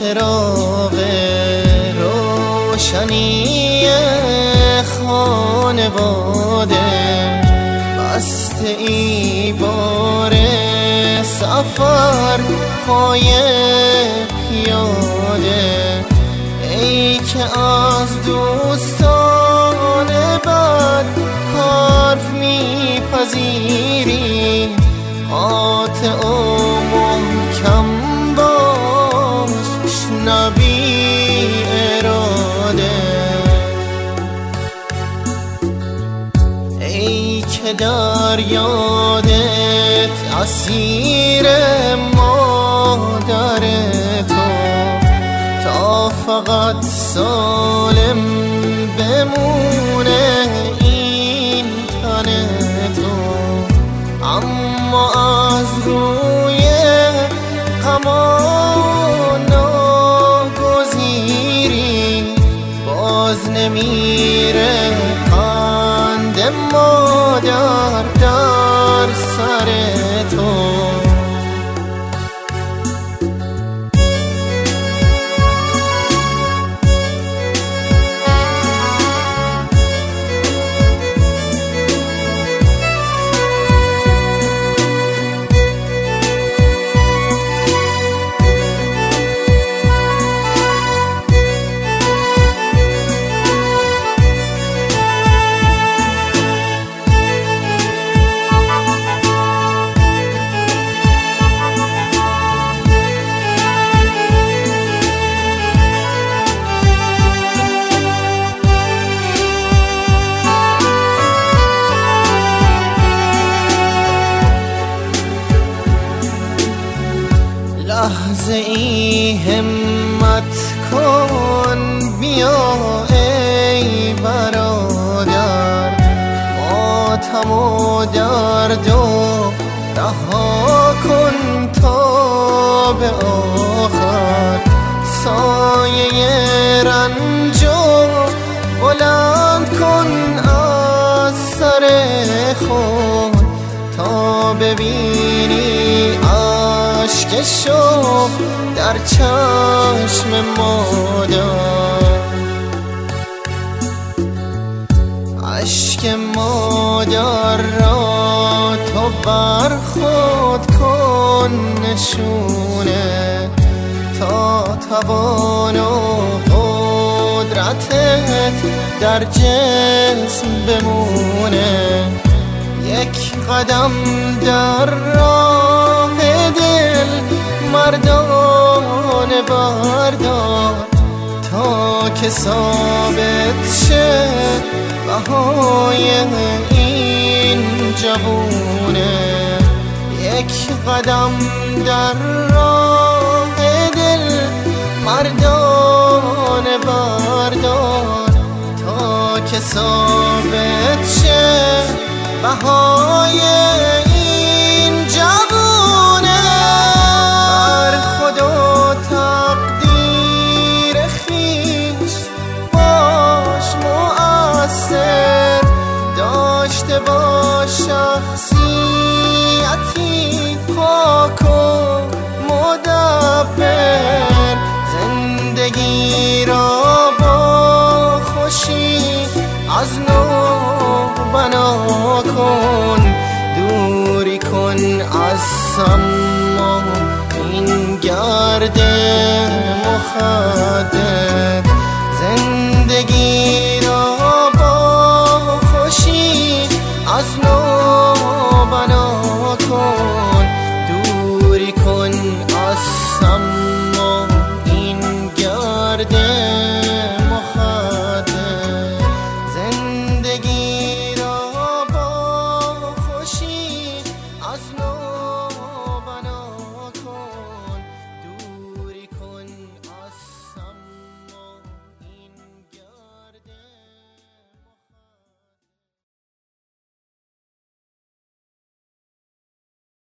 چراغ روشنی خانواده، بسته ای بار سفر پای پیاده. ای که از دوستان بد حرف میپذیری، قاطع و محکم باش نبی اراده. ای که در یادت اسیر مادر تو، تا فقط سالم بمونه این تن تو. اما از روی غم و ناگزیری باز نمیره قند مادر در سر تو. لحظه ای همت کن بیا ای برادر، ماتم و درد و رها کن تا به آخر. سایه رنج و بلند کن از سر خود، تا ببینی عشق شوق در چشم مادر. عشق مادر را تو بر خود کن نشونه، تا توان و قدرتت در جسم بمونه. یک قدم در راه دل مردانه بردار، تا که ثابت شه بهای این جوونه. یک قدم در راه دل مردانه بردار، تا که ثابت شه بهای این جوونه. بر خود و تقدیر خویش باش مؤثر، داشته باش شخصیتی پاک و مدبر. زندگی را با خوشی از نو بنا کن، دوری کن از سما این گرد مخدر. زندگی را با خوشی از نو بنا کن، دوری کن از سما این گرد